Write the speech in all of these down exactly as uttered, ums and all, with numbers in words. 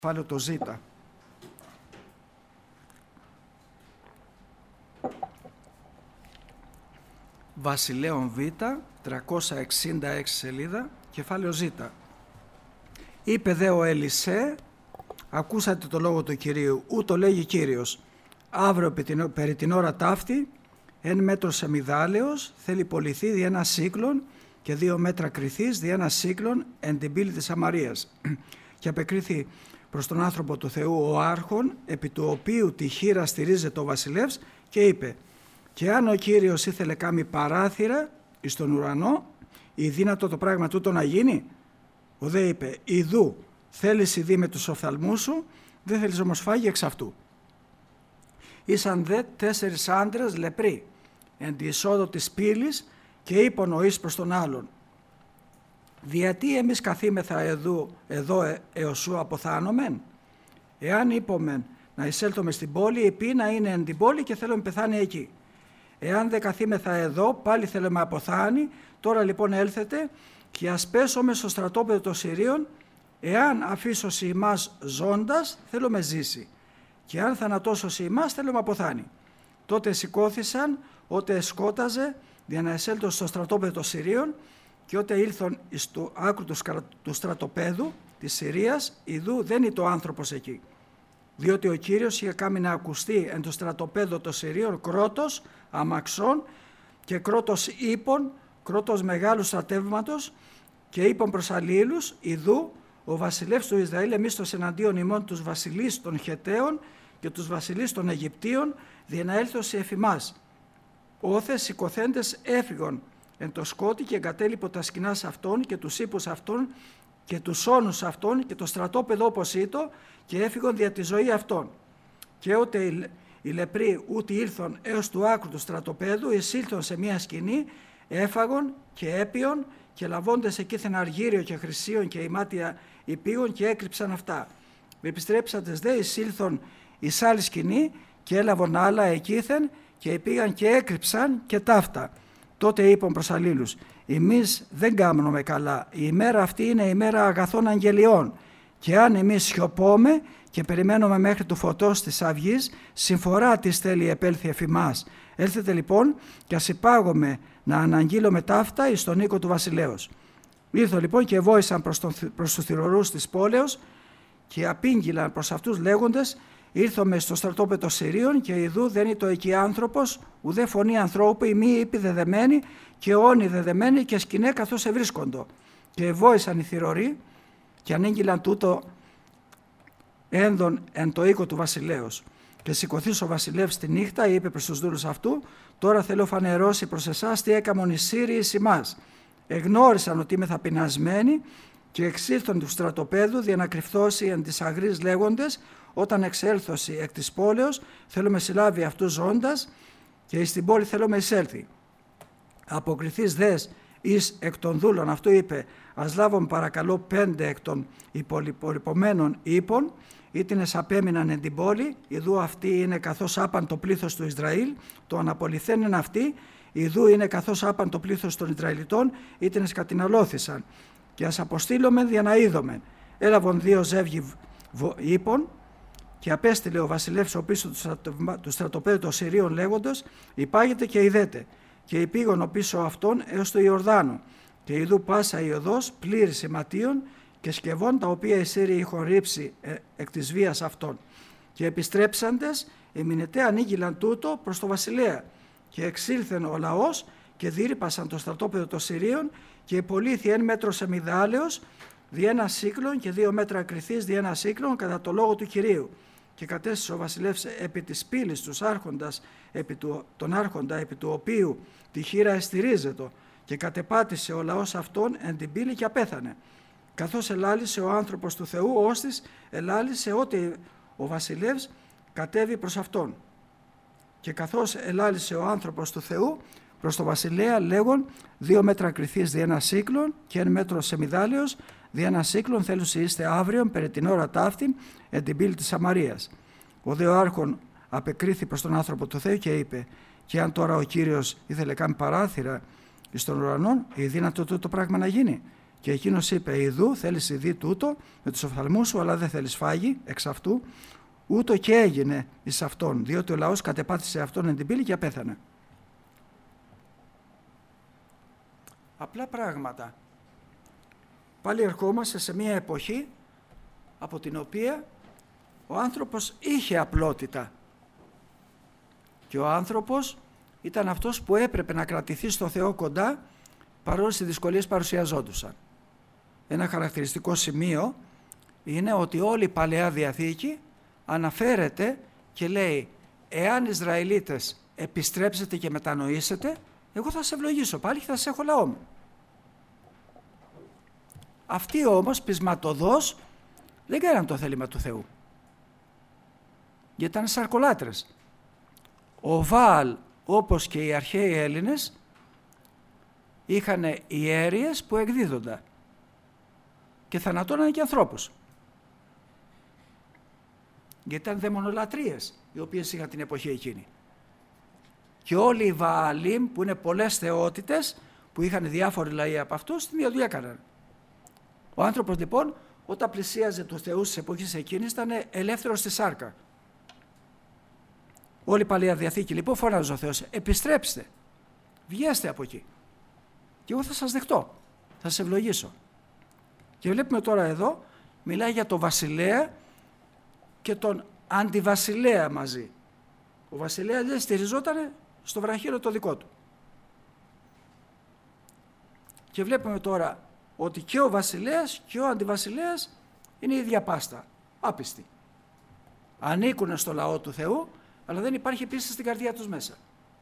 Κεφάλαιο το Ζ. Βασιλέων Β, τριακόσια εξήντα έξι σελίδα, κεφάλαιο Ζ. Είπε δε ο Ελισέ, ακούσατε το λόγο του Κυρίου, ούτω λέγει Κύριος, αύριο περί την ώρα ταύτη, εν μέτρο σεμιδάλεως, θέλει πολιθεί δι' ένα σύκλον και δύο μέτρα κρυθής δι' ένα σύκλον εν την πύλη της Σαμαρίας. Και απεκρίθη προς τον άνθρωπο του Θεού ο άρχον, επί του οποίου τη χείρα στηρίζεται ο βασιλεύς, και είπε: «Και αν ο Κύριος ήθελε κάμει παράθυρα εις τον ουρανό, ή δύνατο το πράγμα τούτο να γίνει?» Ο δε είπε: «Ιδού, θέλεις ειδή με τους οφθαλμούς σου, δεν θέλεις όμως φάγει εξ αυτού». Ήσαν δε τέσσερις άντρες λεπροί εν τη εισόδο της πύλης, και είπαν ο εις προς τον άλλον: «Διατί εμείς καθήμεθα εδώ, εδώ έως σου αποθάνομεν? Εάν είπομεν να εισέλθουμε στην πόλη, επί να είναι εν την πόλη και θέλουμε πεθάνει εκεί. Εάν δεν καθήμεθα εδώ, πάλι θέλουμε αποθάνει. Τώρα λοιπόν έλθετε και ας πέσουμε στο στρατόπεδο των Συρίων. Εάν αφήσωσι ημάς ζώντας, θέλουμε ζήσει. Και αν θανατώσωσι ημάς, θέλουμε αποθάνει». Τότε σηκώθησαν, ότε σκόταζε, για να εσέλθουν στο στρατόπεδο των Συρίων, και ότε ήλθον εις το άκρου του στρατοπέδου της Συρίας, ιδού δεν είναι το άνθρωπος εκεί. Διότι ο Κύριος είχε κάνει να ακουστεί εν το στρατοπέδο των Συρίων κρότος αμαξών και κρότος ύπων, κρότος μεγάλου στρατεύματος, και είπαν προς αλλήλους: «Ιδού ο βασιλεύς του Ισραήλ εμίστος εναντίον ημών τους βασιλείς των Χεταίων και τους βασιλείς των Αιγυπτίων, δι' να έλθωσι εφ' ημάς». Όθες σηκωθέντες έφυγον εν το σκότι και εγκατέλειπο τα σκηνάς αυτών και τους ύπους αυτών και τους όνους αυτών και το στρατόπεδο όπως ήτο, και έφυγον δια τη ζωή αυτών. Και ότε οι, οι λεπροί ούτι ήλθον έως του άκρου του στρατοπέδου, εισήλθον σε μια σκηνή, έφαγον και έπιον, και λαβώντες εκείθεν αργύριο και χρυσίον και ημάτια υπήγων, και έκρυψαν αυτά. Επιστρέψαντες δε εισήλθον εις άλλη σκηνή, και έλαβον άλλα εκείθεν, και πήγαν και έκρυψαν και ταύτα. Τότε είπαν προς αλλήλους: «Εμείς δεν κάμνουμε καλά, η ημέρα αυτή είναι η ημέρα αγαθών αγγελιών, και αν εμείς σιωπώμε και περιμένουμε μέχρι του φωτός της αυγής, συμφορά της θέλει επέλθει εφ' ημάς. Έλθετε λοιπόν και ας υπάγουμε να αναγγείλουμε ταύτα εις τον οίκο του βασιλέως». Ήρθαν λοιπόν και βόησαν προς, τον, προς τους θυρωρούς της πόλεως, και απήγγειλαν προς αυτούς λέγοντες: «Ήρθαμε στο στρατόπεδο των Συρίων, και ιδού δεν είναι το εκεί άνθρωπος, ουδέ φωνή ανθρώπου, η μη ήπη δεδεμένη, και όνοι δεδεμένοι, και σκηνέ καθώς ευρίσκοντο». Και εβόησαν οι θυρωροί, και ανήγγειλαν τούτο ένδον εν το οίκο του βασιλέως. Και σηκωθείς ο βασιλεύς τη νύχτα, είπε προς τους δούλους αυτού: «Τώρα θέλω φανερώσει προς εσάς τι έκαμον οι Σύριοι εις ημάς». Εγνώρισαν ότι είμαι πεινασμένοι, και εξήλθον του στρατοπέδου δια να κρυφθώσει εν της αγρής λέγοντες: «Όταν εξέλθωση εκ της πόλεως, θέλουμε συλλάβει αυτούς ζώντας, και εις την πόλη θέλουμε εισέλθει». Αποκριθείς δες εις εκ των δούλων αυτού, είπε: «Ας λάβουν παρακαλώ πέντε εκ των υπολοιπωμένων ύπων, ήτινες απέμειναν εν την πόλη, ιδού αυτοί είναι καθώς άπαν το πλήθος του Ισραήλ, το αναπολυθέν είναι αυτοί, ιδού είναι καθώς άπαν το πλήθος των Ισραηλιτών, ήτινες κατηναλώθησαν. Και ας αποστήλωμεν δια να είδομεν». Έλαβον δύο ζεύγοι ύπων, και απέστειλε ο βασιλεύς ο πίσω του στρατοπέδου των Συρίων λέγοντας: «Υπάγετε και ειδέτε». Και υπήγον ο πίσω αυτών έως το Ιορδάνο, και ιδού πάσα η οδός πλήρη σηματίων και σκευών, τα οποία οι Σύριοι είχαν ρίψει εκ της βίας αυτών. Και επιστρέψαντες εμεινετέ ανήγγειλαν τούτο προς το βασιλέα, και εξήλθεν ο λαός και δίρυπασαν το στρατόπεδο των Συρίων, και υπολήθη εν μέτρο σεμιδάλεως δι' ένα σύκλον και δύο μέτρα κρυθής δι' ένα σύκλον κατά το λόγο του Κυρίου. Και κατέστησε ο βασιλεύς επί της πύλης τους άρχοντας, επί του, τον άρχοντα επί του οποίου τη χείρα εστηρίζεται, και κατεπάτησε ο λαός αυτόν εν την πύλη και απέθανε. Καθώς ελάλησε ο άνθρωπος του Θεού, ώστις ελάλησε ότι ο βασιλεύς κατέβη προς αυτόν. Και καθώς ελάλησε ο άνθρωπος του Θεού προς το βασιλέα, λέγον: «Δύο μέτρα κρυθής δι' ένα σύκλον και εν μέτρο σεμιδάλεως δι' ένα σύκλον θέλουσι είστε αύριον περί την ώρα ταύτην εν την πύλη της Σαμαρίας». Ο δε ο άρχον απεκρίθη προς τον άνθρωπο του Θεού και είπε: «Και αν τώρα ο Κύριος ήθελε κάνει παράθυρα εις τον ουρανόν, ή δύνατο τούτο πράγμα να γίνει?» Και εκείνος είπε, ιδού θέλεις ειδή τούτο με τους οφθαλμούς σου, αλλά δεν θέλεις φάγει εξ αυτού. Ούτω και έγινε εις αυτόν, διότι ο λαός κατεπάτησε αυτόν εν την πύλη και απέθανε. Απλά πράγματα. Πάλι ερχόμαστε σε μια εποχή από την οποία ο άνθρωπος είχε απλότητα. Και ο άνθρωπος ήταν αυτός που έπρεπε να κρατηθεί στο Θεό κοντά, παρόλες οι δυσκολίες παρουσιαζόντουσαν. Ένα χαρακτηριστικό σημείο είναι ότι όλη η Παλαιά Διαθήκη αναφέρεται και λέει, εάν Ισραηλίτες επιστρέψετε και μετανοήσετε, εγώ θα σε ευλογήσω πάλι και θα σε έχω λαό μου. Αυτοί όμως πεισματωδώς δεν κάναν το θέλημα του Θεού, γιατί ήταν σαρκολάτρες. Ο Βαάλ, όπως και οι αρχαίοι Έλληνες, είχαν ιέρειες που εκδίδονταν και θανατώναν και ανθρώπους. Γιατί ήταν δαιμονολατρίες οι οποίες είχαν την εποχή εκείνη. Και όλοι οι Βααλίμ, που είναι πολλές θεότητες, που είχαν διάφοροι λαοί από αυτούς, την ίδια δουλειά έκαναν. Ο άνθρωπος λοιπόν, όταν πλησίαζε του Θεού στις εποχές εκείνης, ήταν ελεύθερος στη σάρκα. Όλη η Παλαιά Διαθήκη λοιπόν φώναζε ο Θεός, επιστρέψτε, βγέστε από εκεί και εγώ θα σας δεχτώ, θα σας ευλογήσω. Και βλέπουμε τώρα εδώ, μιλάει για τον βασιλέα και τον αντιβασιλέα μαζί. Ο βασιλέας δεν στηριζόταν στο βραχίωρο το δικό του. Και βλέπουμε τώρα ότι και ο βασιλέας και ο αντιβασιλέας είναι η ίδια πάστα, άπιστοι. Ανήκουν στο λαό του Θεού, αλλά δεν υπάρχει πίστη στην καρδιά τους μέσα.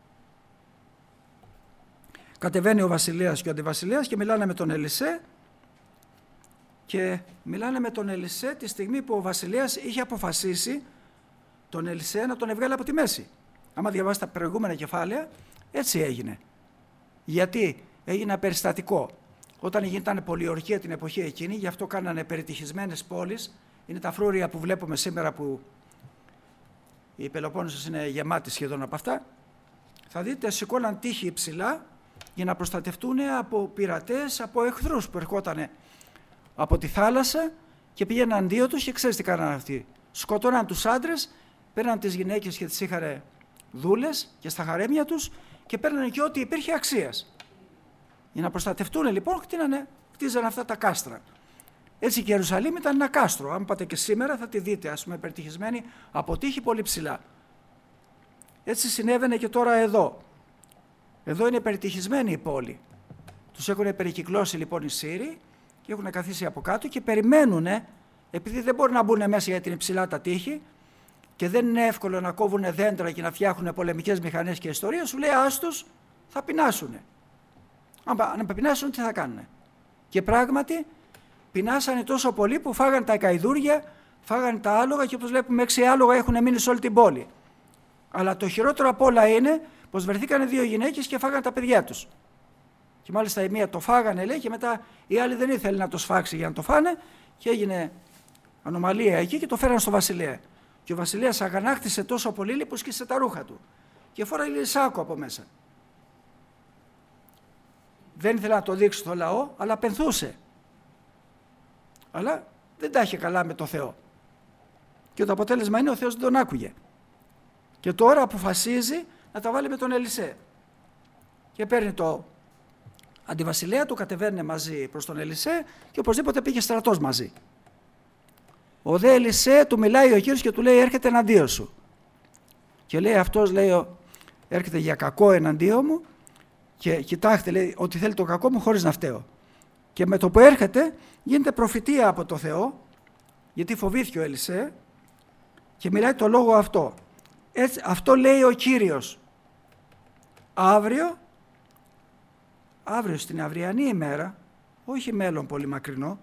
Κατεβαίνει ο βασιλέας και ο αντιβασιλέας και μιλάνε με τον Ελισέ, και μιλάνε με τον Ελισέ τη στιγμή που ο βασιλέας είχε αποφασίσει τον Ελισέ να τον βγάλει από τη μέση. Άμα διαβάσετε τα προηγούμενα κεφάλαια, έτσι έγινε. Γιατί έγινε ένα περιστατικό. Όταν ήταν πολιορκία την εποχή εκείνη, γι' αυτό κάνανε περιτυχισμένες πόλεις. Είναι τα φρούρια που βλέπουμε σήμερα, που η Πελοπόννησος είναι γεμάτη σχεδόν από αυτά. Θα δείτε, σηκώναν τείχη υψηλά για να προστατευτούν από πειρατές, από εχθρούς που ερχόταν από τη θάλασσα και πήγαιναν αντίο τους. Και ξέρεις τι κάνανε αυτοί? Σκοτώναν τους άντρες, παίρναν τις γυναίκες και τις είχαν δούλες και στα χαρέμια τους και παίρνανε και ό,τι υπήρχε αξίας. Για να προστατευτούν λοιπόν, κτίνανε, κτίζανε αυτά τα κάστρα. Έτσι και η Ιερουσαλήμ ήταν ένα κάστρο. Αν πάτε και σήμερα θα τη δείτε, ας πούμε, περιτυχισμένη από τείχη πολύ ψηλά. Έτσι συνέβαινε και τώρα εδώ. Εδώ είναι περιτυχισμένη η πόλη. Τους έχουν περικυκλώσει λοιπόν οι Σύριοι και έχουν καθίσει από κάτω και περιμένουν, επειδή δεν μπορούν να μπουν μέσα γιατί είναι ψηλά τα τείχη και δεν είναι εύκολο να κόβουν δέντρα και να φτιάχνουν πολεμικές μηχανές και ιστορίες, σου λέει άστους, θα πεινάσουν. Αν πεινάσουν, τι θα κάνουν? Και πράγματι πεινάσανε τόσο πολύ που φάγανε τα καηδούρια, φάγανε τα άλογα και όπως βλέπουμε έξι άλογα έχουν μείνει σε όλη την πόλη. Αλλά το χειρότερο απ' όλα είναι πως βρεθήκανε δύο γυναίκες και φάγανε τα παιδιά τους. Και μάλιστα η μία το φάγανε, λέει, και μετά η άλλη δεν ήθελε να το σφάξει για να το φάνε και έγινε ανομαλία εκεί και το φέραν στο βασιλέα. Και ο βασιλέας αγανάκτησε τόσο πολύ που σκίσε τα ρούχα του και φόραγε σάκο από μέσα. Δεν ήθελε να το δείξει στο λαό, αλλά πενθούσε. Αλλά δεν τα είχε καλά με το Θεό. Και το αποτέλεσμα είναι ο Θεός δεν τον άκουγε. Και τώρα αποφασίζει να τα βάλει με τον Ελισέ. Και παίρνει το αντιβασιλέα του, κατεβαίνει μαζί προς τον Ελισέ και οπωσδήποτε πήγε στρατός μαζί. Ο δε Ελισέ του μιλάει ο Κύριος και του λέει έρχεται εναντίον σου. Και λέει αυτός, λέει, έρχεται για κακό εναντίον μου και κοιτάξτε, λέει, ότι θέλει το κακό μου χωρίς να φταίω. Και με το που έρχεται γίνεται προφητεία από το Θεό, γιατί φοβήθηκε ο Ελισέ και μιλάει το λόγο αυτό. Έτσι, αυτό λέει ο Κύριος. Αύριο, αύριο στην αυριανή ημέρα, όχι μέλλον πολύ μακρινό,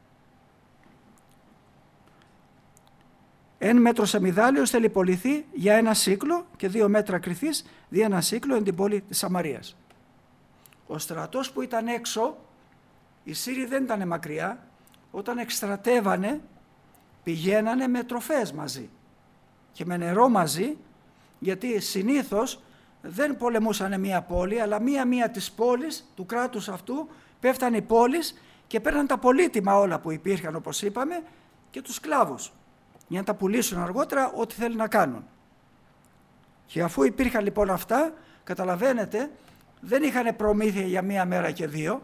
εν μέτρος αμυδάλιος θέλει πωληθεί για ένα σύκλο και δύο μέτρα κρυθής δι' ένα σύκλο εν την πόλη της Σαμαρίας. Ο στρατός που ήταν έξω, οι Σύριοι δεν ήταν μακριά, όταν εκστρατεύανε πηγαίνανε με τροφές μαζί και με νερό μαζί, γιατί συνήθως δεν πολεμούσαν μία πόλη, αλλά μία-μία της πόλης, του κράτους αυτού, πέφτανε οι πόλεις και παίρναν τα πολύτιμα όλα που υπήρχαν, όπως είπαμε, και τους σκλάβους, για να τα πουλήσουν αργότερα ό,τι θέλουν να κάνουν. Και αφού υπήρχαν λοιπόν αυτά, καταλαβαίνετε, δεν είχαν προμήθεια για μία μέρα και δύο,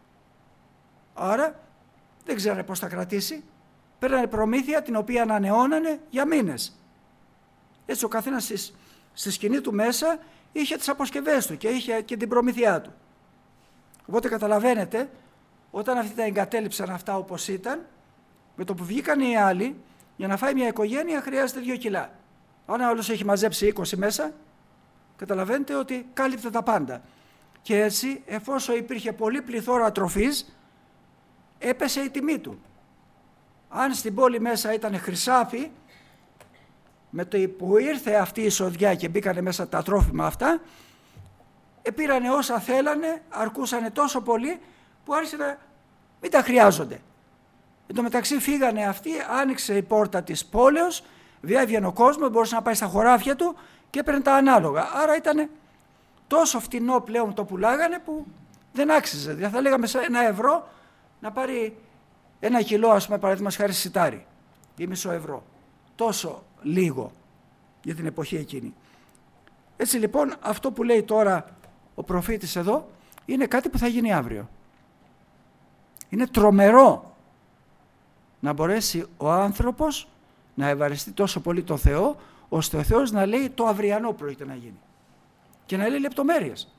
άρα δεν ξέρανε πώς θα κρατήσει, παίρνανε προμήθεια την οποία ανανεώνανε για μήνες. Έτσι ο καθένας στη, στη σκηνή του μέσα είχε τις αποσκευές του και είχε και την προμήθειά του. Οπότε καταλαβαίνετε, όταν αυτοί τα εγκατέλειψαν αυτά όπως ήταν, με το που βγήκαν οι άλλοι, για να φάει μια οικογένεια χρειάζεται δύο κιλά. Αν άλλος έχει μαζέψει είκοσι μέσα, καταλαβαίνετε ότι κάλυπτε τα πάντα. Και έτσι, εφόσον υπήρχε πολύ πληθώρα τροφής, έπεσε η τιμή του. Αν στην πόλη μέσα ήταν χρυσάφι, με το που ήρθε αυτή η σοδιά και μπήκανε μέσα τα τρόφιμα αυτά, επήρανε όσα θέλανε, αρκούσανε τόσο πολύ που άρχισε να μην τα χρειάζονται. Εν τω μεταξύ φύγανε αυτοί, άνοιξε η πόρτα της πόλεως, διάβγαινε ο κόσμος, μπορούσε να πάει στα χωράφια του και έπαιρνε τα ανάλογα. Άρα ήταν τόσο φτηνό πλέον το πουλάγανε που δεν άξιζε. Δηλαδή θα λέγαμε σε ένα ευρώ να πάρει ένα κιλό, ας πούμε, παραδείγματος χάρη σιτάρι ή μισό ευρώ. Τόσο λίγο για την εποχή εκείνη. Έτσι λοιπόν αυτό που λέει τώρα ο προφήτης εδώ είναι κάτι που θα γίνει αύριο. Είναι τρομερό να μπορέσει ο άνθρωπος να ευαρεστεί τόσο πολύ το Θεό, ώστε ο Θεός να λέει το αυριανό πρόκειται να γίνει και να λέει λεπτομέρειες.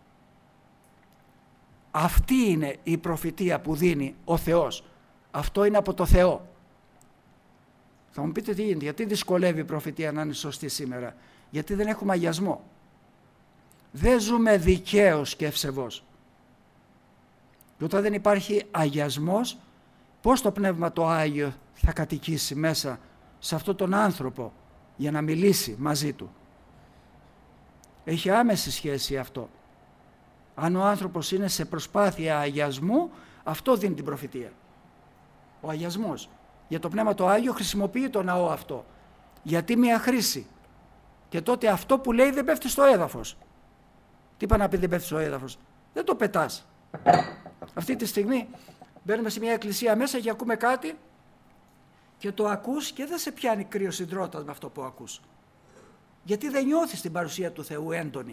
Αυτή είναι η προφητεία που δίνει ο Θεός. Αυτό είναι από το Θεό. Θα μου πείτε τι γίνεται, γιατί δυσκολεύει η προφητεία να είναι σωστή σήμερα? Γιατί δεν έχουμε αγιασμό. Δεν ζούμε δικαίως και ευσεβώς. Και όταν δεν υπάρχει αγιασμός, πώς το Πνεύμα το Άγιο θα κατοικήσει μέσα σε αυτόν τον άνθρωπο για να μιλήσει μαζί του? Έχει άμεση σχέση αυτό. Αν ο άνθρωπος είναι σε προσπάθεια αγιασμού, αυτό δίνει την προφητεία. Ο αγιασμός. Για το Πνεύμα το Άγιο χρησιμοποιεί το ναό αυτό. Γιατί μια χρήση. Και τότε αυτό που λέει δεν πέφτει στο έδαφος. Τι είπα να πει δεν πέφτει στο έδαφος? Δεν το πετάς. Αυτή τη στιγμή μπαίνουμε σε μια εκκλησία μέσα και ακούμε κάτι και το ακούς και δεν σε πιάνει κρύο συντρότας με αυτό που ακούς. Γιατί δεν νιώθεις την παρουσία του Θεού έντονη.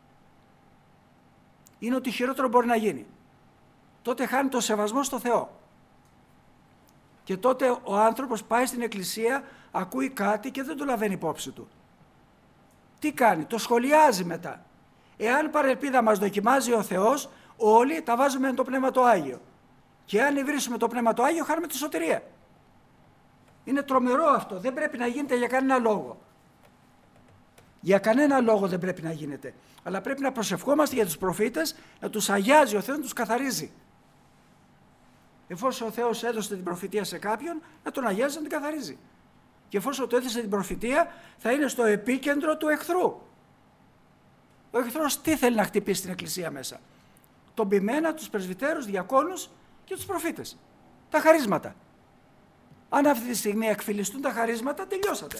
Είναι ότι χειρότερο μπορεί να γίνει. Τότε χάνει το σεβασμό στο Θεό. Και τότε ο άνθρωπος πάει στην εκκλησία, ακούει κάτι και δεν το λαβαίνει υπόψη του. Τι κάνει? Το σχολιάζει μετά. Εάν παρελπίδα μας δοκιμάζει ο Θεός, όλοι τα βάζουμε με το Πνεύμα το Άγιο. Και αν υβρίσουμε το Πνεύμα το Άγιο, χάνουμε τη σωτηρία. Είναι τρομερό αυτό. Δεν πρέπει να γίνεται για κανένα λόγο. Για κανένα λόγο δεν πρέπει να γίνεται. Αλλά πρέπει να προσευχόμαστε για τους προφήτες, να τους αγιάζει ο Θεός, να τους καθαρίζει. Εφόσον ο Θεός έδωσε την προφητεία σε κάποιον, να τον αγιάζει, να την καθαρίζει. Και εφόσον το έδωσε την προφητεία, θα είναι στο επίκεντρο του εχθρού. Ο εχθρός τι θέλει να χτυπήσει στην εκκλησία μέσα? Τον ποιμένα, τους πρεσβυτέρους, διακόνους και τους προφήτες. Τα χαρίσματα. Αν αυτή τη στιγμή εκφυλιστούν τα χαρίσματα, τελειώσατε.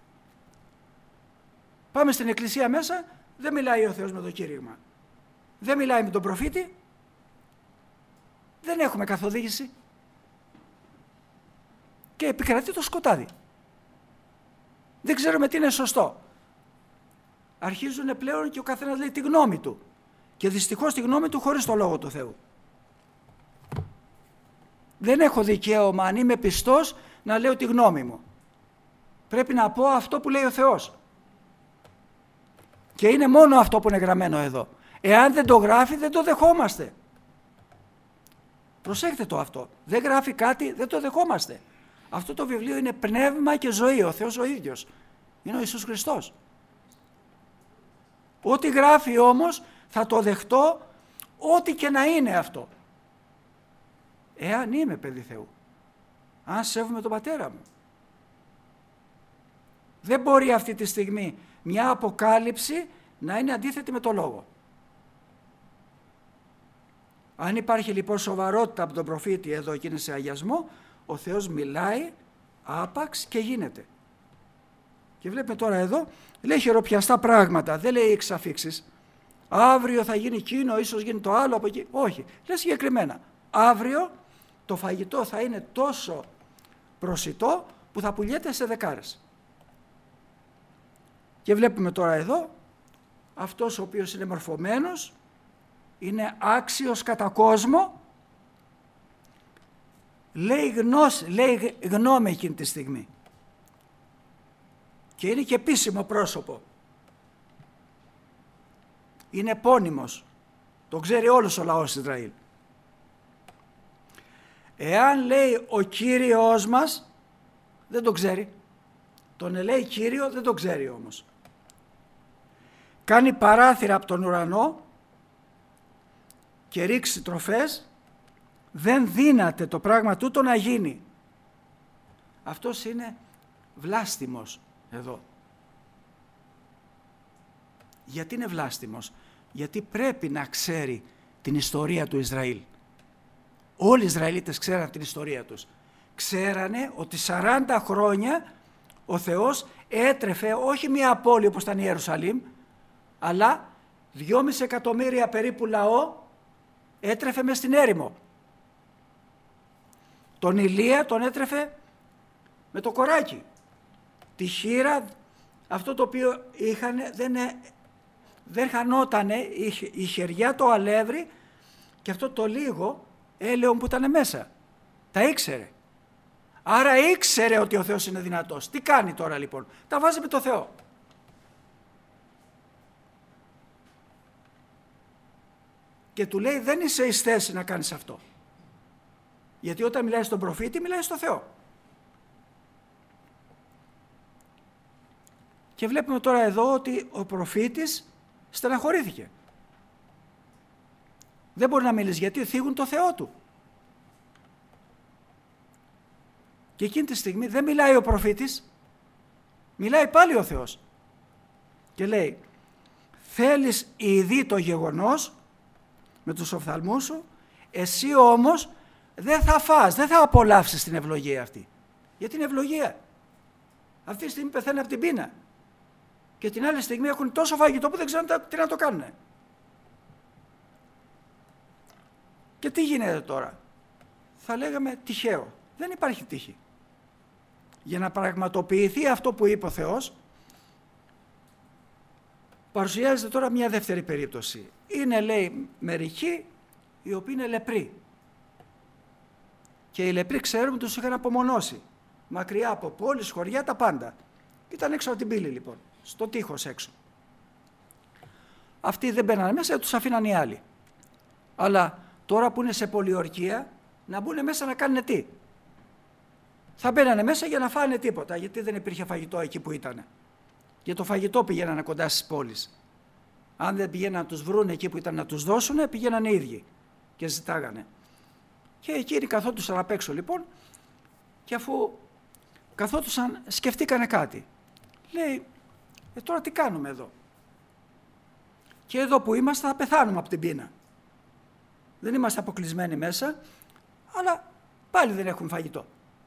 Πάμε στην εκκλησία μέσα, δεν μιλάει ο Θεός με το κήρυγμα. Δεν μιλάει με τον προφήτη. Δεν έχουμε καθοδήγηση. Και επικρατεί το σκοτάδι. Δεν ξέρουμε τι είναι σωστό. Αρχίζουν πλέον και ο καθένας λέει τη γνώμη του. Και δυστυχώς τη γνώμη του χωρίς το Λόγο του Θεού. Δεν έχω δικαίωμα, αν είμαι πιστός, να λέω τη γνώμη μου. Πρέπει να πω αυτό που λέει ο Θεός. Και είναι μόνο αυτό που είναι γραμμένο εδώ. Εάν δεν το γράφει, δεν το δεχόμαστε. Προσέχτε το αυτό. Δεν γράφει κάτι, δεν το δεχόμαστε. Αυτό το βιβλίο είναι πνεύμα και ζωή. Ο Θεός ο ίδιος. Είναι ο Ιησούς Χριστός. Ό,τι γράφει όμως θα το δεχτώ, ό,τι και να είναι αυτό. Εάν είμαι παιδί Θεού. Αν σέβομαι τον πατέρα μου. Δεν μπορεί αυτή τη στιγμή μια αποκάλυψη να είναι αντίθετη με το Λόγο. Αν υπάρχει λοιπόν σοβαρότητα από τον προφήτη εδώ και είναι σε αγιασμό, ο Θεός μιλάει άπαξ και γίνεται. Και βλέπουμε τώρα εδώ, λέει χειροπιαστά πράγματα, δεν λέει εξαφίξεις. Αύριο θα γίνει εκείνο, ίσως γίνει το άλλο από εκεί. Όχι, λέει συγκεκριμένα. Αύριο το φαγητό θα είναι τόσο προσιτό που θα πουλιέται σε δεκάρες. Και βλέπουμε τώρα εδώ, αυτός ο οποίος είναι μορφωμένος, είναι άξιος κατά κόσμο, λέει, γνώση, λέει γνώμη εκείνη τη στιγμή. Και είναι και επίσημο πρόσωπο. Είναι επώνυμος. Το ξέρει όλος ο λαός Ισραήλ. Εάν λέει ο Κύριος μας, δεν το ξέρει. Τον λέει Κύριο, δεν το ξέρει όμως. Κάνει παράθυρα από τον ουρανό και ρίξει τροφές, δεν δύναται το πράγμα τούτο να γίνει. Αυτός είναι βλάστημος εδώ. Γιατί είναι βλάστημος? Γιατί πρέπει να ξέρει την ιστορία του Ισραήλ. Όλοι οι Ισραηλίτες ξέραν την ιστορία τους. Ξέρανε ότι σαράντα χρόνια ο Θεός έτρεφε όχι μία πόλη όπως ήταν η Ιερουσαλήμ, αλλά δυόμιση εκατομμύρια περίπου λαό έτρεφε μες στην έρημο. Τον Ηλία τον έτρεφε με το κοράκι. Τη χείρα, αυτό το οποίο είχαν, δεν, δεν χανότανε, η, η χεριά το αλεύρι και αυτό το λίγο έλαιον που ήταν μέσα. Τα ήξερε. Άρα ήξερε ότι ο Θεός είναι δυνατός. Τι κάνει τώρα λοιπόν? Τα βάζει με το Θεό. Και του λέει δεν είσαι εις θέση να κάνεις αυτό. Γιατί όταν μιλάει στον προφήτη μιλάει στο Θεό. Και βλέπουμε τώρα εδώ ότι ο προφήτης στεναχωρήθηκε. Δεν μπορεί να μιλήσει γιατί θίγουν το Θεό του. Και εκείνη τη στιγμή δεν μιλάει ο προφήτης, μιλάει πάλι ο Θεός. Και λέει, θέλεις ήδη το γεγονός με τους οφθαλμούς σου, εσύ όμως δεν θα φας, δεν θα απολαύσεις την ευλογία αυτή. Γιατί είναι ευλογία. Αυτή τη στιγμή πεθαίνει από την πείνα. Και την άλλη στιγμή έχουν τόσο φαγητό που δεν ξέρουν τι να το κάνουν. Και τι γίνεται τώρα? Θα λέγαμε τυχαίο. Δεν υπάρχει τύχη. Για να πραγματοποιηθεί αυτό που είπε ο Θεός, παρουσιάζεται τώρα μια δεύτερη περίπτωση. Είναι, λέει, μερικοί οι οποίοι είναι λεπροί. Και οι λεπροί ξέρουμε τους είχαν απομονώσει. Μακριά από πόλεις, χωριά, τα πάντα. Ήταν έξω από την πύλη λοιπόν. Στο τείχος έξω. Αυτοί δεν μπαίνανε μέσα, τους αφήναν οι άλλοι. Αλλά τώρα που είναι σε πολιορκία, να μπουν μέσα να κάνουν τι? Θα μπαίνανε μέσα για να φάνε τίποτα, γιατί δεν υπήρχε φαγητό εκεί που ήταν. Για το φαγητό πηγαίνανε κοντά στις πόλεις. Αν δεν πηγαίναν να τους βρουν εκεί που ήταν να τους δώσουν, πηγαίναν οι ίδιοι και ζητάγανε. Και εκείνοι καθόντουσαν απ' έξω λοιπόν, και αφού καθόντουσαν σκεφτήκανε κάτι. Λέει, ε, τώρα τι κάνουμε εδώ? Και εδώ που είμαστε θα πεθάνουμε από την πείνα. Δεν είμαστε αποκλεισμένοι μέσα, αλλά πάλι δεν έχουμε φαγητό.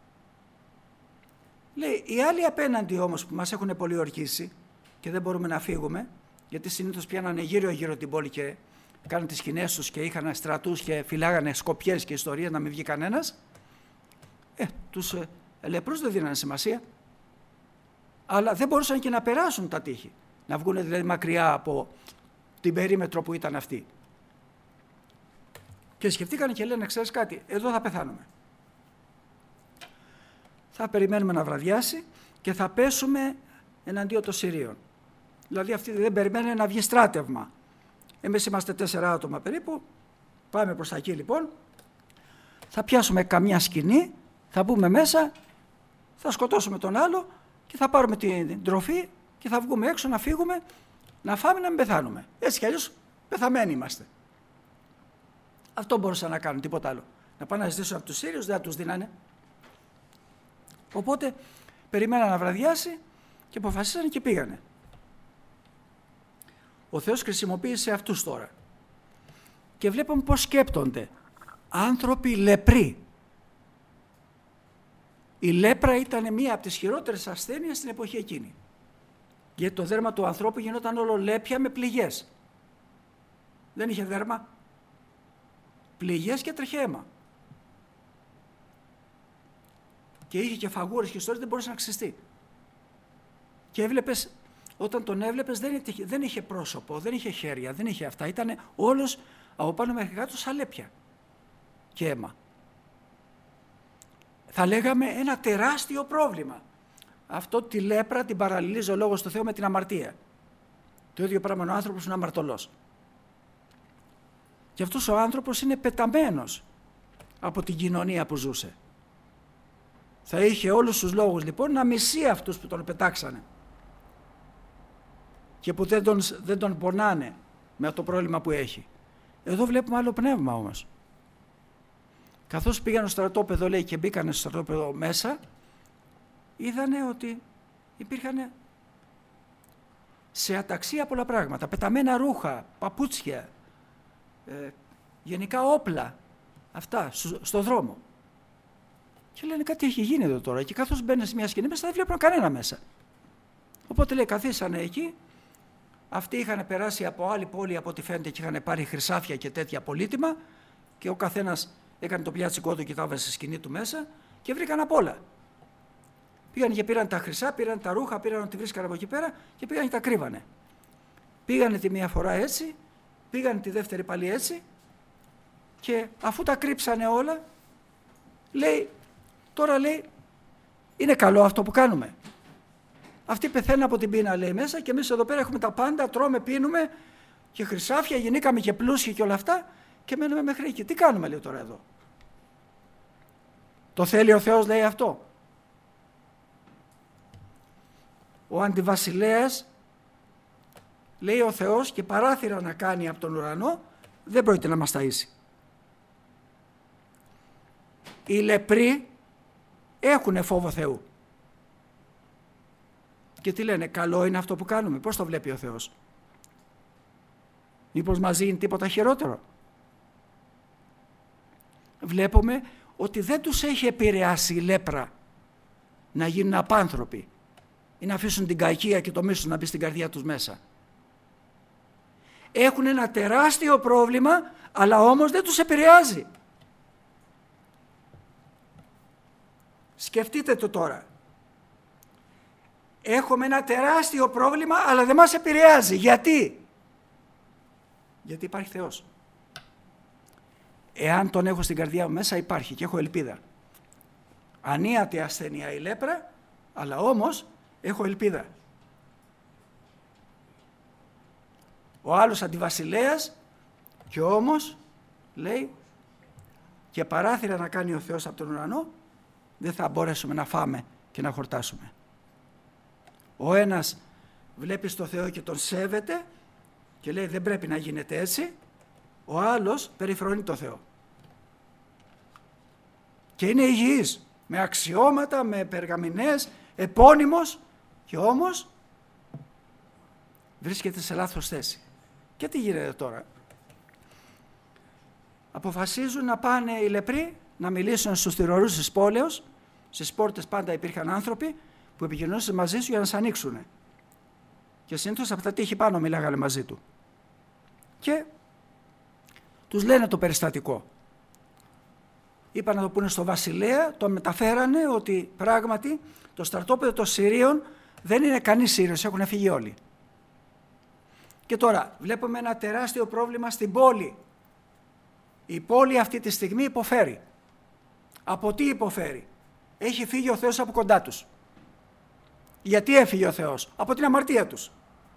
Λέει, οι άλλοι απέναντι όμως που μας έχουν πολιορκήσει και δεν μπορούμε να φύγουμε, γιατί συνήθως πιάνανε γύρω-γύρω την πόλη και κάνουν τις σκηνές τους και είχαν στρατούς και φυλάγανε σκοπιές και ιστορίες να μην βγει κανένας, ε, τους ε, λεπρούς δεν δίνανε σημασία. Αλλά δεν μπορούσαν και να περάσουν τα τείχη, να βγουν δηλαδή μακριά από την περίμετρο που ήταν αυτή. Και σκεφτήκανε και λένε, ξέρεις κάτι, εδώ θα πεθάνουμε. Θα περιμένουμε να βραδιάσει και θα πέσουμε εναντίον των Συρίων. Δηλαδή αυτοί δεν περιμένουν να βγει στράτευμα. Εμείς είμαστε τέσσερα άτομα περίπου, πάμε προς τα εκεί λοιπόν, θα πιάσουμε καμιά σκηνή, θα μπούμε μέσα, θα σκοτώσουμε τον άλλο και θα πάρουμε την τροφή και θα βγούμε έξω να φύγουμε, να φάμε να μην πεθάνουμε. Έτσι κι αλλιώς πεθαμένοι είμαστε. Αυτό μπορούσαν να κάνουν, τίποτα άλλο. Να πάνε να ζητήσουν από τους Σύριους, δεν θα τους δίνανε. Οπότε περιμέναν να βραδιάσει και αποφασίσανε και πήγανε. Ο Θεός χρησιμοποίησε αυτούς τώρα. Και βλέπουμε πώς σκέπτονται. Άνθρωποι λεπροί. Η λέπρα ήταν μία από τις χειρότερες ασθένειες στην εποχή εκείνη. Γιατί το δέρμα του ανθρώπου γινόταν όλο λέπια με πληγές. Δεν είχε δέρμα. Πληγές και τρεχέ αίμα. και είχε και φαγούρες και ιστορίες, δεν μπορούσε να ξυστεί. Και έβλεπες, όταν τον έβλεπες δεν είχε, δεν είχε πρόσωπο, δεν είχε χέρια, δεν είχε αυτά. Ήταν όλος από πάνω μέχρι κάτω σαλέπια και αίμα. Θα λέγαμε ένα τεράστιο πρόβλημα. Αυτό τη λέπρα την παραλληλίζει ο Λόγος του Θεού με την αμαρτία. Το ίδιο πράγμα είναι ο άνθρωπος είναι αμαρτωλός. Και αυτός ο άνθρωπος είναι πεταμένος από την κοινωνία που ζούσε. Θα είχε όλους τους λόγους λοιπόν να μισεί αυτούς που τον πετάξανε και που δεν τον, δεν τον πονάνε με το πρόβλημα που έχει. Εδώ βλέπουμε άλλο πνεύμα όμως. Καθώς πήγαν στο στρατόπεδο, λέει, και μπήκανε στο στρατόπεδο μέσα, είδανε ότι υπήρχαν σε αταξία πολλά πράγματα, πεταμένα ρούχα, παπούτσια, ε, γενικά όπλα, αυτά στο δρόμο. Και λένε κάτι έχει γίνει εδώ τώρα και καθώς μπαίνουν σε μια σκηνή μέσα δεν βλέπουν κανένα μέσα. Οπότε λέει καθίσανε εκεί, αυτοί είχαν περάσει από άλλη πόλη από ό,τι φαίνεται και είχαν πάρει χρυσάφια και τέτοια πολύτιμα και ο καθένας έκανε το πιάτσικο του και τα έβασε στη σκηνή του μέσα και βρήκαν απ' όλα. Πήγαν και πήραν τα χρυσά, πήραν τα ρούχα, πήραν ό,τι βρίσκαν από εκεί πέρα και πήγαν και τα κρύβανε. Πήγανε τη μία φορά έτσι, πήγανε τη δεύτερη πάλι έτσι και αφού τα κρύψανε όλα, λέει, τώρα λέει, είναι καλό αυτό που κάνουμε. Αυτοί πεθαίνουν από την πείνα, λέει, μέσα και εμείς εδώ πέρα έχουμε τα πάντα, τρώμε, πίνουμε και χρυσάφια, γεννήκαμε και πλούσιοι και όλα αυτά και μένουμε μέχρι εκεί. Τι κάνουμε, λέει, τώρα εδώ. Το θέλει ο Θεός, λέει, αυτό. Ο αντιβασιλέας, λέει ο Θεός, και παράθυρα να κάνει από τον ουρανό, δεν πρόκειται να μας ταΐσει. Οι λεπροί έχουν φόβο Θεού. Και τι λένε, καλό είναι αυτό που κάνουμε, πώς το βλέπει ο Θεός. Μήπως μαζί είναι τίποτα χειρότερο. Βλέπουμε ότι δεν τους έχει επηρεάσει η λέπρα να γίνουν απάνθρωποι ή να αφήσουν την κακία και το μίσος να μπει στην καρδιά τους μέσα. Έχουν ένα τεράστιο πρόβλημα, αλλά όμως δεν τους επηρεάζει. Σκεφτείτε το τώρα. Έχουμε ένα τεράστιο πρόβλημα, αλλά δεν μας επηρεάζει. Γιατί? Γιατί υπάρχει Θεός. Εάν τον έχω στην καρδιά μου μέσα, υπάρχει και έχω ελπίδα. Ανίατη ασθένεια η λέπρα, αλλά όμως έχω ελπίδα. Ο άλλος αντιβασιλέας και όμως λέει και παράθυρα να κάνει ο Θεός από τον ουρανό, δεν θα μπορέσουμε να φάμε και να χορτάσουμε. Ο ένας βλέπει στο Θεό και τον σέβεται και λέει δεν πρέπει να γίνεται έτσι, ο άλλος περιφρονεί το Θεό. Και είναι υγιής, με αξιώματα, με περγαμηνές, επώνυμος και όμως βρίσκεται σε λάθος θέση. Και τι γίνεται τώρα? Αποφασίζουν να πάνε οι λεπροί να μιλήσουν στους θυρωρούς της πόλεως. Στις πόρτες πάντα υπήρχαν άνθρωποι που επικοινωνούσαν μαζί σου για να σε ανοίξουν. Και συνήθως από τα τείχη πάνω μιλάγανε μαζί του. Και τους λένε το περιστατικό. Είπαν να το πούνε στο βασιλέα, το μεταφέρανε ότι πράγματι το στρατόπεδο των Συρίων δεν είναι κανείς Σύριος, έχουν φύγει όλοι. Και τώρα βλέπουμε ένα τεράστιο πρόβλημα στην πόλη. Η πόλη αυτή τη στιγμή υποφέρει. Από τι υποφέρει? Έχει φύγει ο Θεός από κοντά τους. Γιατί έφυγε ο Θεός? Από την αμαρτία τους.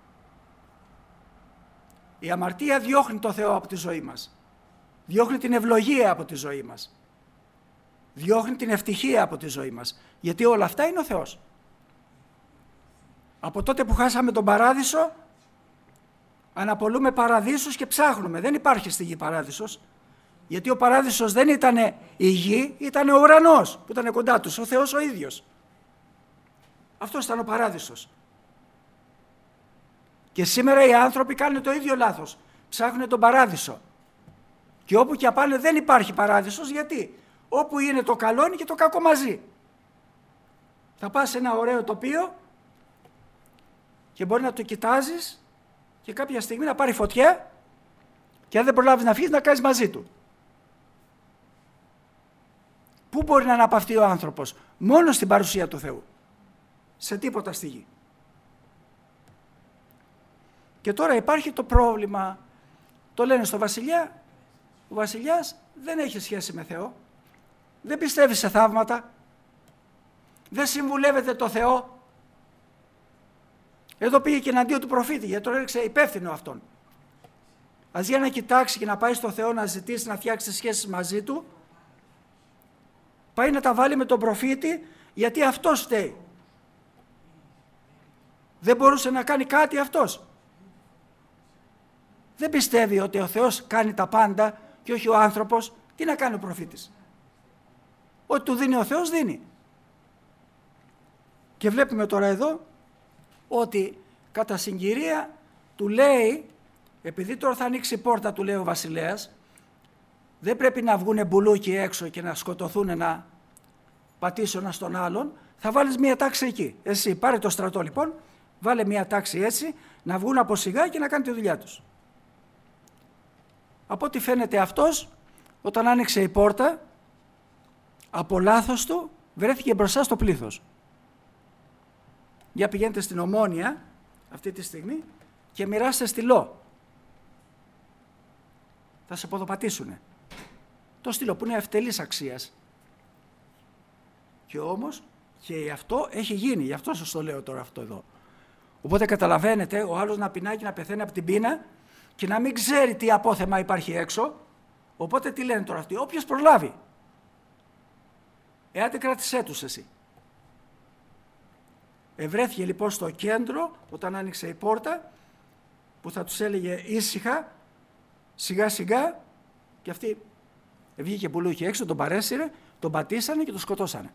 Η αμαρτία διώχνει το Θεό από τη ζωή μας. Διώχνει την ευλογία από τη ζωή μας. Διώχνει την ευτυχία από τη ζωή μας. Γιατί όλα αυτά είναι ο Θεός. Από τότε που χάσαμε τον παράδεισο, αναπολούμε παραδείσους και ψάχνουμε. Δεν υπάρχει στη γη παράδεισος. Γιατί ο παράδεισος δεν ήταν η γη, ήταν ο ουρανός που ήταν κοντά τους, ο Θεός ο ίδιος. Αυτός ήταν ο παράδεισος. Και σήμερα οι άνθρωποι κάνουν το ίδιο λάθος. Ψάχνουν τον παράδεισο. Και όπου και πάνε δεν υπάρχει παράδεισος, γιατί όπου είναι το καλό είναι και το κακό μαζί. Θα πας σε ένα ωραίο τοπίο και μπορεί να το κοιτάζεις και κάποια στιγμή να πάρει φωτιά και αν δεν προλάβεις να φύγεις να κάνεις μαζί του. Πού μπορεί να αναπαυτεί ο άνθρωπος? Μόνο στην παρουσία του Θεού. Σε τίποτα στη γη. Και τώρα υπάρχει το πρόβλημα. Το λένε στο βασιλιά. Ο βασιλιάς δεν έχει σχέση με Θεό. Δεν πιστεύει σε θαύματα. Δεν συμβουλεύεται το Θεό. Εδώ πήγε και εναντίον του προφήτη, γιατί τον έριξε υπεύθυνο αυτόν. Ας για να κοιτάξει και να πάει στο Θεό να ζητήσει να φτιάξει τις σχέσεις μαζί του, πάει να τα βάλει με τον προφήτη, γιατί αυτός φταίει. Δεν μπορούσε να κάνει κάτι αυτός. Δεν πιστεύει ότι ο Θεός κάνει τα πάντα και όχι ο άνθρωπος. Τι να κάνει ο προφήτης? Ό,τι του δίνει ο Θεός δίνει. Και βλέπουμε τώρα εδώ ότι κατά συγκυρία του λέει, επειδή τώρα θα ανοίξει η πόρτα, του λέει ο βασιλέας, δεν πρέπει να βγούνε μπουλούκι έξω και να σκοτωθούν, να πατήσει ο ένας τον άλλον, θα βάλεις μία τάξη εκεί. Εσύ πάρε το στρατό λοιπόν, βάλε μία τάξη έτσι, να βγουν από σιγά και να κάνουν τη δουλειά τους. Από ό,τι φαίνεται αυτός, όταν άνοιξε η πόρτα, από λάθος του βρέθηκε μπροστά στο πλήθος. Για πηγαίνετε στην Ομόνια αυτή τη στιγμή και μοιράστε στυλό. Θα σε ποδοπατήσουνε. Το στυλό που είναι ευτελής αξίας. Και όμως και αυτό έχει γίνει, γι' αυτό σας το λέω τώρα αυτό εδώ. Οπότε καταλαβαίνετε, ο άλλος να πεινάει και να πεθαίνει από την πείνα και να μην ξέρει τι απόθεμα υπάρχει έξω. Οπότε τι λένε τώρα αυτοί? Όποιος προλάβει. Εάν κράτησέ τους εσύ. Ευρέθηκε λοιπόν στο κέντρο όταν άνοιξε η πόρτα, που θα τους έλεγε ήσυχα, σιγά σιγά, και αυτοί βγήκε μπουλούχι έξω, τον παρέσυρε, τον πατήσανε και τον σκοτώσανε.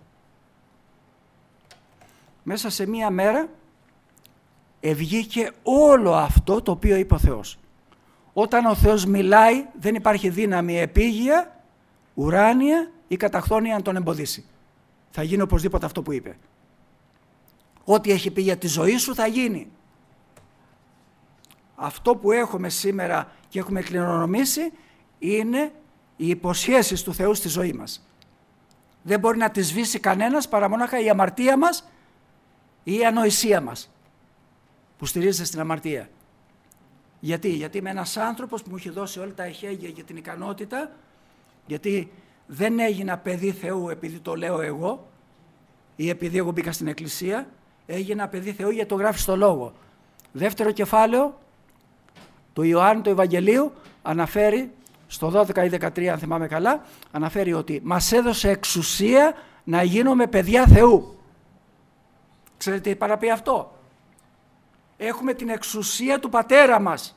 Μέσα σε μία μέρα ευγήκε όλο αυτό το οποίο είπε ο Θεός. Όταν ο Θεός μιλάει δεν υπάρχει δύναμη επίγεια, ουράνια ή καταχθόνια να τον εμποδίσει. Θα γίνει οπωσδήποτε αυτό που είπε. Ό,τι έχει πει για τη ζωή σου θα γίνει. Αυτό που έχουμε σήμερα και έχουμε κληρονομήσει είναι οι υποσχέσεις του Θεού στη ζωή μας. Δεν μπορεί να τις σβήσει κανένας παρά μονάχα η αμαρτία μας ή η ανοησία μας που στηρίζεται στην αμαρτία. Γιατί, γιατί είμαι ένας άνθρωπος που μου έχει δώσει όλα τα εχέγγυα για την ικανότητα, γιατί δεν έγινα παιδί Θεού επειδή το λέω εγώ ή επειδή εγώ μπήκα στην εκκλησία, έγινα παιδί Θεού γιατί το γράφει στο λόγο. Δεύτερο κεφάλαιο του Ιωάννου του Ευαγγελίου αναφέρει, στο δώδεκα ή δεκατρία αν θυμάμαι καλά, αναφέρει ότι μας έδωσε εξουσία να γίνουμε παιδιά Θεού. Ξέρετε τι παραπεί αυτό? Έχουμε την εξουσία του Πατέρα μας.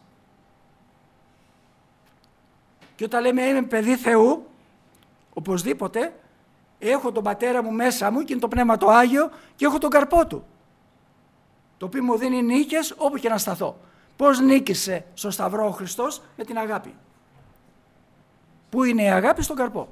Και όταν λέμε είμαι παιδί Θεού, οπωσδήποτε έχω τον Πατέρα μου μέσα μου και είναι το Πνεύμα το Άγιο και έχω τον καρπό του, το οποίο μου δίνει νίκες όπου και να σταθώ. Πώς νίκησε στο Σταυρό ο Χριστός? Με την αγάπη. Πού είναι η αγάπη? Στον καρπό.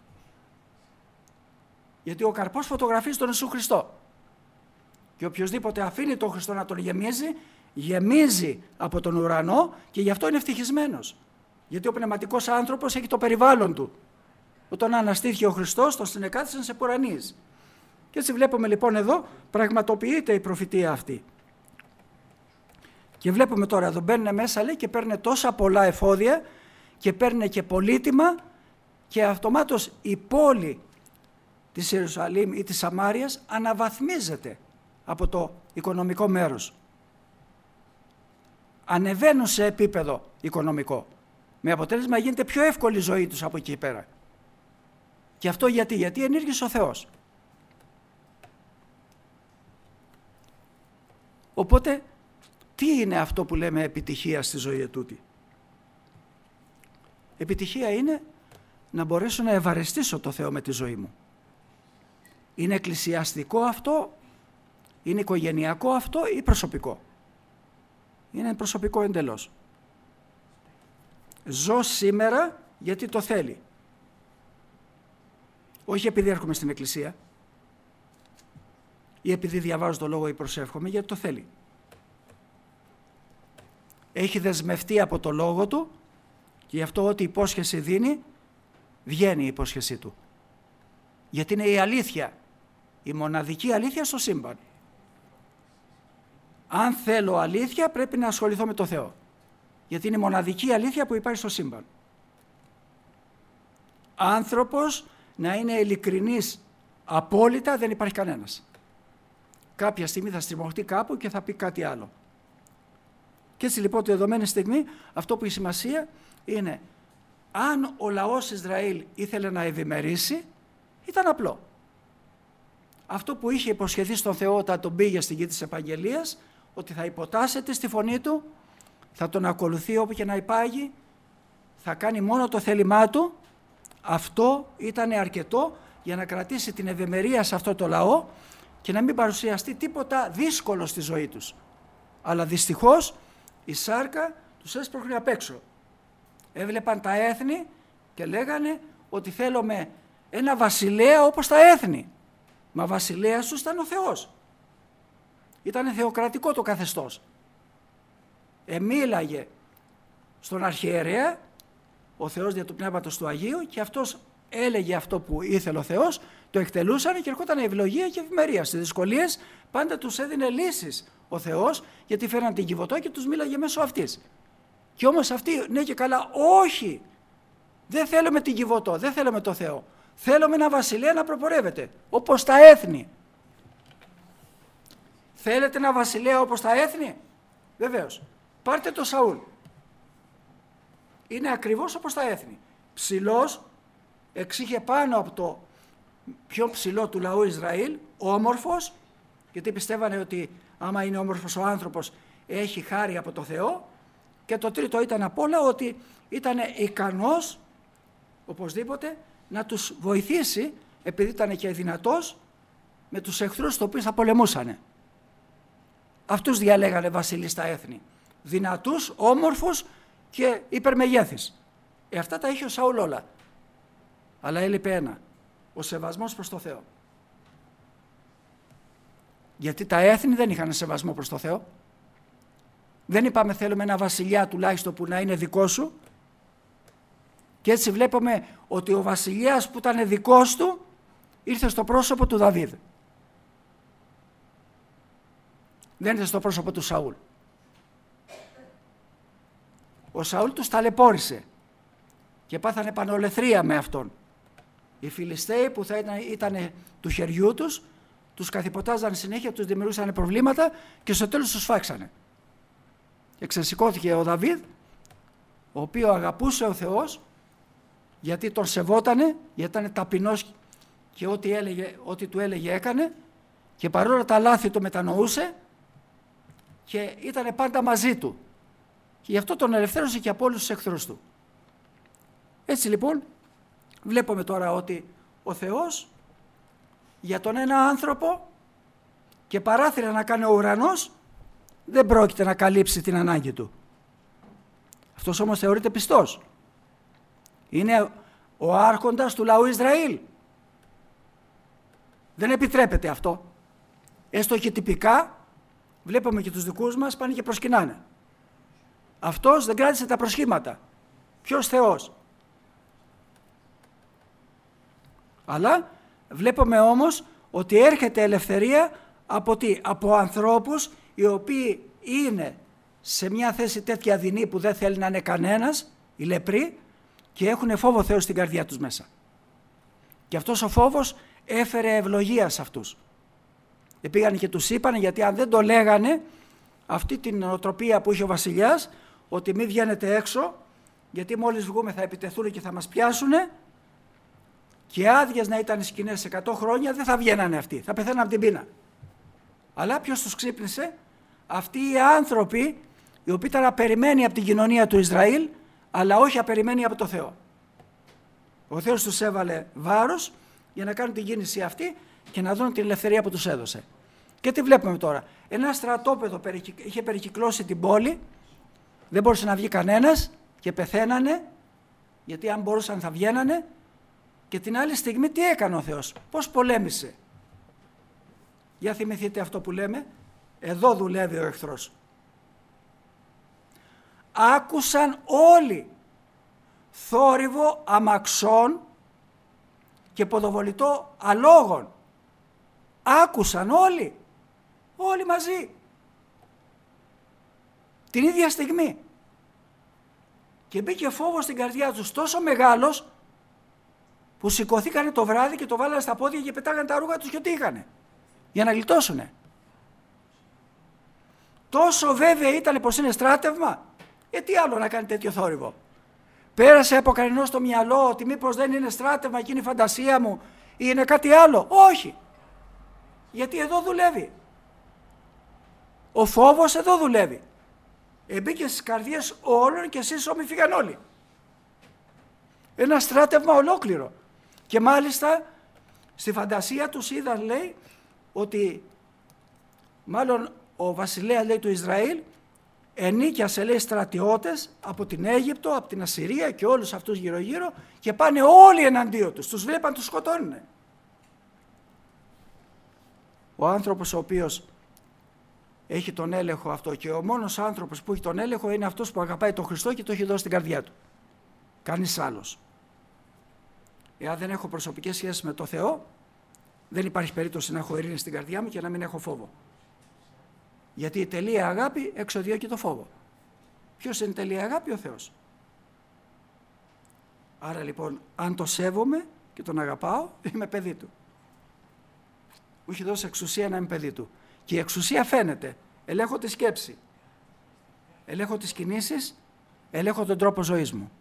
Γιατί ο καρπός φωτογραφίζει τον Ιησού Χριστό. Και οποιοσδήποτε αφήνει τον Χριστό να τον γεμίζει, γεμίζει από τον ουρανό και γι' αυτό είναι ευτυχισμένος. Γιατί ο πνευματικός άνθρωπος έχει το περιβάλλον του. Όταν αναστήθηκε ο Χριστός, τον συνεκάθισαν σε πουρανείς. Και έτσι βλέπουμε λοιπόν εδώ, πραγματοποιείται η προφητεία αυτή. Και βλέπουμε τώρα εδώ μπαίνουν μέσα, λέει, και παίρνουν τόσα πολλά εφόδια και παίρνουν και πολύτιμα και αυτομάτως η πόλη της Ιερουσαλήμ ή της Σαμάριας αναβαθμίζεται από το οικονομικό μέρος. Ανεβαίνουν σε επίπεδο οικονομικό. Με αποτέλεσμα γίνεται πιο εύκολη η ζωή τους από εκεί πέρα. Και αυτό γιατί? Γιατί ενήργησε ο Θεός. Οπότε, τι είναι αυτό που λέμε επιτυχία στη ζωή ετούτη? Επιτυχία είναι να μπορέσω να ευαρεστήσω το Θεό με τη ζωή μου. Είναι εκκλησιαστικό αυτό, είναι οικογενειακό αυτό ή προσωπικό? Είναι προσωπικό εντελώς. Ζω σήμερα γιατί το θέλει. Όχι επειδή έρχομαι στην εκκλησία ή επειδή διαβάζω το λόγο ή προσεύχομαι, γιατί το θέλει. Έχει δεσμευτεί από το λόγο του και γι' αυτό ό,τι υπόσχεση δίνει, βγαίνει η υπόσχεσή του. Γιατί είναι η αλήθεια, η μοναδική αλήθεια στο σύμπαν. Αν θέλω αλήθεια πρέπει να ασχοληθώ με το Θεό. Γιατί είναι η μοναδική αλήθεια που υπάρχει στο σύμπαν. Άνθρωπος να είναι ειλικρινής απόλυτα δεν υπάρχει κανένας. Κάποια στιγμή θα στριμωχτεί κάπου και θα πει κάτι άλλο. Και έτσι λοιπόν τη δεδομένη στιγμή αυτό που έχει σημασία είναι αν ο λαός Ισραήλ ήθελε να ευημερήσει ήταν απλό. Αυτό που είχε υποσχεθεί στον Θεό όταν τον πήγε στην γη της Επαγγελίας, ότι θα υποτάσσεται στη φωνή του, θα τον ακολουθεί όπου και να υπάγει, θα κάνει μόνο το θέλημά του, αυτό ήταν αρκετό για να κρατήσει την ευημερία σε αυτό το λαό και να μην παρουσιαστεί τίποτα δύσκολο στη ζωή τους. Αλλά δυστυχώς η σάρκα τους έσπρωχνε απ' έξω. Έβλεπαν τα έθνη και λέγανε ότι θέλουμε ένα βασιλέα όπως τα έθνη. Μα βασιλέας τους ήταν ο Θεός. Ήταν θεοκρατικό το καθεστώς. Εμίλαγε στον αρχιερέα, ο Θεός δια του Πνεύματος του Αγίου, και αυτός έλεγε αυτό που ήθελε ο Θεός, το εκτελούσαν και ερχόταν ευλογία και ευημερία. Στις δυσκολίες πάντα τους έδινε λύσεις ο Θεός, γιατί φέραν την Κιβωτό και τους μίλαγε μέσω αυτής. Και όμως αυτοί, ναι και καλά, όχι, δεν θέλουμε την Κιβωτό, δεν θέλουμε το Θεό. Θέλουμε ένα βασιλέα να προπορεύεται, όπως τα έθνη. Θέλετε ένα βασιλέα όπως τα έθνη? Βεβαίως. Πάρτε το Σαούλ. Είναι ακριβώς όπως τα έθνη. Ψηλός, εξήχε πάνω από το πιο ψηλό του λαού Ισραήλ, όμορφος, γιατί πιστεύανε ότι άμα είναι όμορφος ο άνθρωπος έχει χάρη από το Θεό. Και το τρίτο ήταν απ' όλα ότι ήταν ικανός οπωσδήποτε να τους βοηθήσει, επειδή ήταν και δυνατός, με τους εχθρούς τους οποίους θα πολεμούσανε. Αυτούς διαλέγανε βασιλείς στα έθνη. Δυνατούς, όμορφους και υπερμεγέθης. Ε, αυτά τα είχε ο Σαούλ όλα. Αλλά έλειπε ένα, ο σεβασμός προς το Θεό. Γιατί τα έθνη δεν είχαν σεβασμό προς το Θεό. Δεν είπαμε θέλουμε ένα βασιλιά τουλάχιστον που να είναι δικό σου. Και έτσι βλέπουμε ότι ο βασιλιάς που ήταν δικός του ήρθε στο πρόσωπο του Δαβίδ. Δεν ήρθε στο πρόσωπο του Σαούλ. Ο Σαούλ τους ταλαιπώρησε και πάθανε πανολεθρία με αυτόν. Οι Φιλιστέοι που θα ήταν, ήταν του χεριού τους, τους καθυποτάζαν συνέχεια, τους δημιουργούσαν προβλήματα και στο τέλος τους φάξανε. Και ξεσηκώθηκε ο Δαβίδ, ο οποίο αγαπούσε ο Θεός, γιατί τον σεβότανε, γιατί ήταν ταπεινός και ό,τι, έλεγε, ό,τι του έλεγε έκανε, και παρόλα τα λάθη του μετανοούσε και ήταν πάντα μαζί του. Και γι' αυτό τον ελευθέρωσε και από όλους τους εχθρούς του. Έτσι λοιπόν βλέπουμε τώρα ότι ο Θεός για τον ένα άνθρωπο και παράθυρα να κάνει ο ουρανός δεν πρόκειται να καλύψει την ανάγκη του. Αυτός όμως θεωρείται πιστός. Είναι ο άρχοντας του λαού Ισραήλ. Δεν επιτρέπεται αυτό. Έστω και τυπικά βλέπουμε και τους δικούς μας πάνε και προσκυνάνε. Αυτός δεν κράτησε τα προσχήματα. Ποιος Θεός? Αλλά βλέπουμε όμως ότι έρχεται ελευθερία από τι? Από ανθρώπους οι οποίοι είναι σε μια θέση τέτοια δεινή που δεν θέλει να είναι κανένας, οι λεπροί, και έχουν φόβο Θεού στην καρδιά τους μέσα. Και αυτός ο φόβος έφερε ευλογία σε αυτούς. Και πήγανε και τους είπανε, γιατί αν δεν το λέγανε, αυτή την νοοτροπία που είχε ο βασιλιάς, ότι μην βγαίνετε έξω, γιατί μόλις βγούμε θα επιτεθούν και θα μας πιάσουνε, και άδειες να ήταν οι σκηνές εκατό χρόνια, δεν θα βγαίνανε αυτοί, θα πεθαίναν από την πείνα. Αλλά ποιος τους ξύπνησε? Αυτοί οι άνθρωποι, οι οποίοι ήταν απεριμένοι από την κοινωνία του Ισραήλ, αλλά όχι απεριμένοι από το Θεό. Ο Θεός τους έβαλε βάρος για να κάνουν την κίνηση αυτή και να δουν την ελευθερία που τους έδωσε. Και τι βλέπουμε τώρα? Ένα στρατόπεδο είχε περικυκλώσει την πόλη, δεν μπορούσε να βγει κανένας και πεθαίνανε, γιατί αν μπορούσαν θα βγαίνανε. Και την άλλη στιγμή τι έκανε ο Θεός? Πώς πολέμησε? Για θυμηθείτε αυτό που λέμε, εδώ δουλεύει ο εχθρός. Άκουσαν όλοι θόρυβο αμαξών και ποδοβολητό αλόγων. Άκουσαν όλοι, όλοι μαζί, την ίδια στιγμή. Και μπήκε φόβος στην καρδιά τους τόσο μεγάλος που σηκωθήκανε το βράδυ και το βάλανε στα πόδια και πετάγανε τα ρούχα τους και ό,τι είχανε για να γλιτώσουνε. Τόσο βέβαια ήταν πως είναι στράτευμα, ε τι άλλο να κάνει τέτοιο θόρυβο. Πέρασε από κανενός στο μυαλό ότι μήπως δεν είναι στράτευμα και είναι η φαντασία μου ή είναι κάτι άλλο. Όχι, γιατί εδώ δουλεύει. Ο φόβος εδώ δουλεύει. Εμπήκε στις καρδιές όλων και εσείς όμοι φύγαν όλοι. Ένα στράτευμα ολόκληρο. Και μάλιστα στη φαντασία τους είδαν, λέει, ότι μάλλον ο βασιλέας, λέει, του Ισραήλ ενίκιασε, λέει, στρατιώτες από την Αίγυπτο, από την Ασσυρία και όλους αυτούς γύρω γύρω και πάνε όλοι εναντίον τους. Τους βλέπαν, τους σκοτώνουνε. Ο άνθρωπος ο οποίος έχει τον έλεγχο αυτό και ο μόνος άνθρωπος που έχει τον έλεγχο είναι αυτός που αγαπάει τον Χριστό και το έχει δώσει στην καρδιά του. Κανείς άλλος. Εάν δεν έχω προσωπικές σχέσεις με το Θεό, δεν υπάρχει περίπτωση να έχω ειρήνη στην καρδιά μου και να μην έχω φόβο. Γιατί η τελεία αγάπη εξωδιώκει το φόβο. Ποιος είναι η τελεία αγάπη? Ο Θεός. Άρα λοιπόν, αν το σέβομαι και τον αγαπάω, είμαι παιδί του. Μου έχει δώσει εξουσία να είμαι παιδί του. Και η εξουσία φαίνεται. Ελέγχω τη σκέψη. Ελέγχω τις κινήσεις. Ελέγχω τον τρόπο ζωής μου.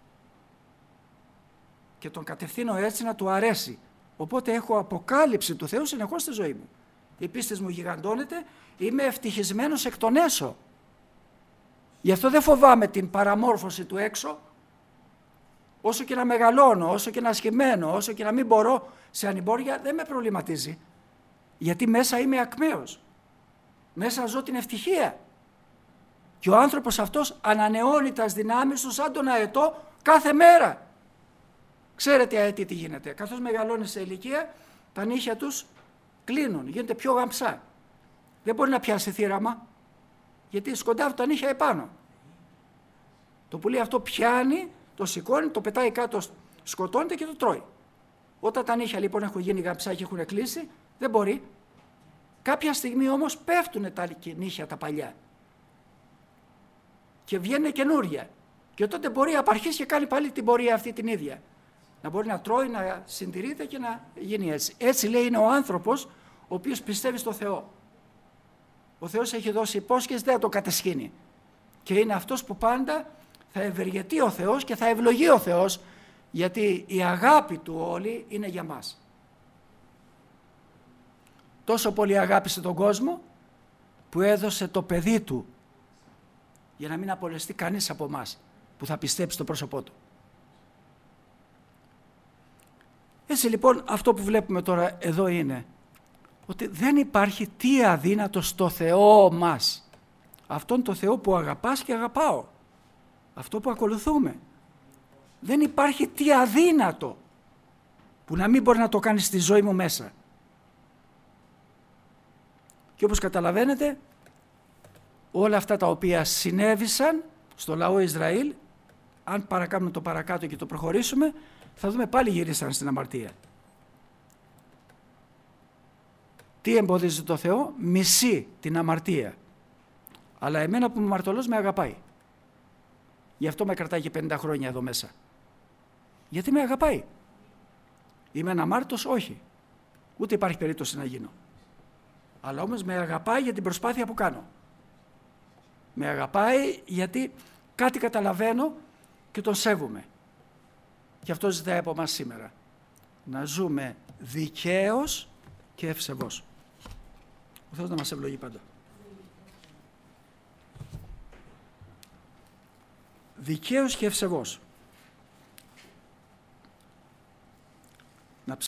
Και τον κατευθύνω έτσι να του αρέσει. Οπότε έχω αποκάλυψη του Θεού συνεχώς στη ζωή μου. Η πίστη μου γιγαντώνεται. Είμαι ευτυχισμένος εκ των έσω. Γι' αυτό δεν φοβάμαι την παραμόρφωση του έξω. Όσο και να μεγαλώνω, όσο και να σχημένω, όσο και να μην μπορώ σε ανημπόρια, δεν με προβληματίζει. Γιατί μέσα είμαι ακμαίος. Μέσα ζω την ευτυχία. Και ο άνθρωπος αυτός ανανεώνει τα δυνάμεις του σαν τον αετό κάθε μέρα. Ξέρετε αετή τι γίνεται. Καθώς μεγαλώνει σε ηλικία, τα νύχια τους κλείνουν, γίνονται πιο γαμψά. Δεν μπορεί να πιάσει θύραμα, γιατί σκοντάβει τα νύχια επάνω. Το πουλί αυτό πιάνει, το σηκώνει, το πετάει κάτω, σκοτώνεται και το τρώει. Όταν τα νύχια λοιπόν έχουν γίνει γαμψά και έχουν κλείσει, δεν μπορεί. Κάποια στιγμή όμως πέφτουν τα νύχια τα παλιά και βγαίνουν καινούρια. Και τότε μπορεί να αρχίσει και κάνει πάλι την πορεία αυτή την ίδια. Να μπορεί να τρώει, να συντηρείται και να γίνει έτσι. Έτσι, λέει, είναι ο άνθρωπος ο οποίος πιστεύει στο Θεό. Ο Θεός έχει δώσει υπόσχεση, δεν θα το κατεσχύνει. Και είναι αυτός που πάντα θα ευεργετεί ο Θεός και θα ευλογεί ο Θεός, γιατί η αγάπη του όλη είναι για μας. Τόσο πολύ αγάπησε τον κόσμο που έδωσε το παιδί του για να μην απολεστεί κανείς από μας που θα πιστέψει στο πρόσωπό του. Έτσι λοιπόν αυτό που βλέπουμε τώρα εδώ είναι ότι δεν υπάρχει τι αδύνατο στο Θεό μας. Αυτόν το Θεό που αγαπάς και αγαπάω. Αυτό που ακολουθούμε. Δεν υπάρχει τι αδύνατο που να μην μπορεί να το κάνει στη ζωή μου μέσα. Και όπως καταλαβαίνετε, όλα αυτά τα οποία συνέβησαν στο λαό Ισραήλ, αν παρακάμουμε το παρακάτω και το προχωρήσουμε, θα δούμε πάλι γυρίσαν στην αμαρτία. Τι εμποδίζει το Θεό? Μισεί την αμαρτία. Αλλά εμένα που είμαι αμαρτωλός με αγαπάει. Γι' αυτό με κρατάει και πενήντα χρόνια εδώ μέσα. Γιατί με αγαπάει. Είμαι αναμάρτητος? Όχι. Ούτε υπάρχει περίπτωση να γίνω. Αλλά όμως με αγαπάει για την προσπάθεια που κάνω. Με αγαπάει γιατί κάτι καταλαβαίνω και τον σέβομαι. Και αυτό ζητάει από εμάς σήμερα. Να ζούμε δικαίως και ευσεβώς. Ο Θεός να μας ευλογεί πάντα. Δικαίως και ευσεβώς.